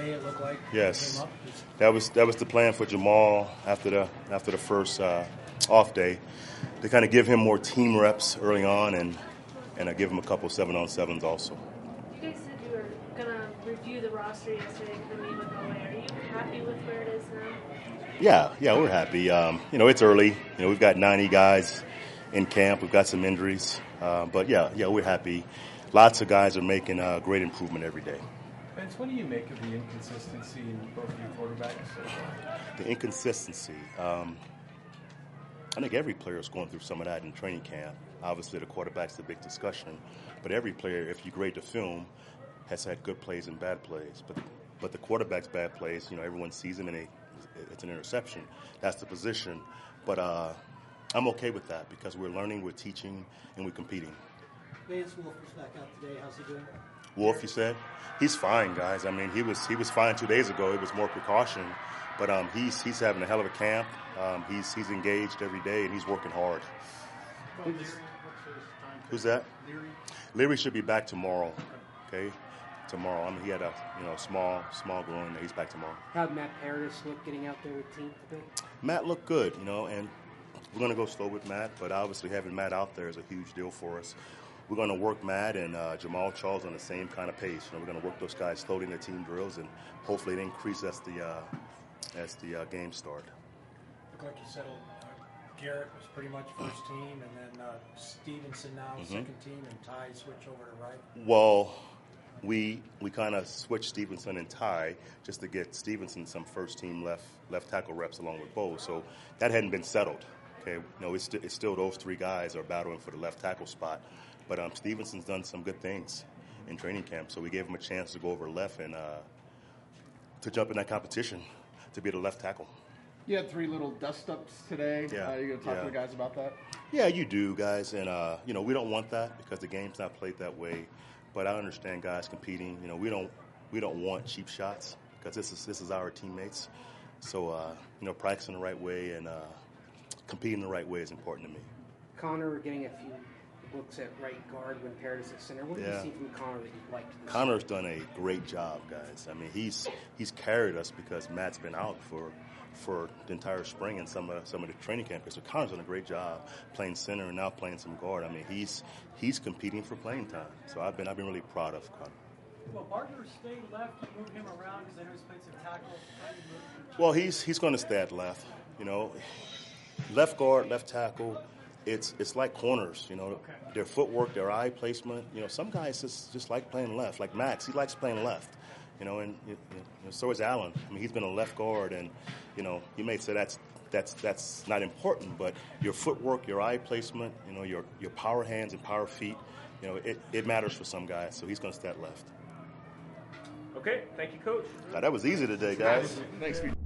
today, it looked like. Yes, came up. that was the plan for Jamal after the first off day, to kind of give him more team reps early on and give him a couple 7-on-7s also. You guys said you were going to review the roster yesterday for the meet with OA. Are you happy with where it is now? Yeah, we're happy. It's early. We've got 90 guys in camp. We've got some injuries. But we're happy. Lots of guys are making great improvement every day. Vince, what do you make of the inconsistency in both of your quarterbacks? The inconsistency. I think every player is going through some of that in training camp. Obviously, the quarterback's the big discussion. But every player, if you grade the film, has had good plays and bad plays. But the quarterback's bad plays, everyone sees them and it's an interception. That's the position. But I'm okay with that because we're learning, we're teaching, and we're competing. Vance Wolf was back out today. How's he doing? Wolf, you said? He's fine, guys. I mean, he was fine 2 days ago. It was more precaution. But he's having a hell of a camp. He's engaged every day, and he's working hard. Who's that? Leary should be back tomorrow. Okay, tomorrow. I mean, he had a small groin. He's back tomorrow. How'd Matt Paradis look getting out there with team today? Matt looked good, and we're going to go slow with Matt. But obviously, having Matt out there is a huge deal for us. We're going to work Matt and Jamal Charles on the same kind of pace. We're going to work those guys slowly in their team drills, and hopefully it increases as the game start. Looked like you settled. Garrett was pretty much first team, and then Stevenson now second team, and Ty switch over to right. Well, we kind of switched Stevenson and Ty just to get Stevenson some first team left tackle reps along with Bo. So that hadn't been settled. Okay, it's still those three guys are battling for the left tackle spot. But Stevenson's done some good things in training camp, so we gave him a chance to go over left and to jump in that competition to be the left tackle. You had 3 little dust-ups today. Yeah. You going to talk to the guys about that? Yeah, you do, guys. And, we don't want that because the game's not played that way. But I understand guys competing. We don't want cheap shots because this is our teammates. So, practicing the right way and competing the right way is important to me. Connor getting a few looks at right guard when Paradis at center. What do you see from Connor that you liked? Connor's done a great job, guys. I mean, he's carried us because Matt's been out for the entire spring and some of the training camp. So Connor's done a great job playing center and now playing some guard. I mean, he's competing for playing time. So I've been really proud of Connor. Will Barker stay left and move him around because I know he's played some tackle? Well, he's going to stay at left. Left guard, left tackle. It's like corners, their footwork, their eye placement. Some guys just like playing left. Like Max, he likes playing left. And so is Allen. I mean, he's been a left guard, and you may say that's not important, but your footwork, your eye placement, your power hands and power feet, it matters for some guys. So he's going to stay at left. Okay, thank you, Coach. That was easy today, guys. Thanks.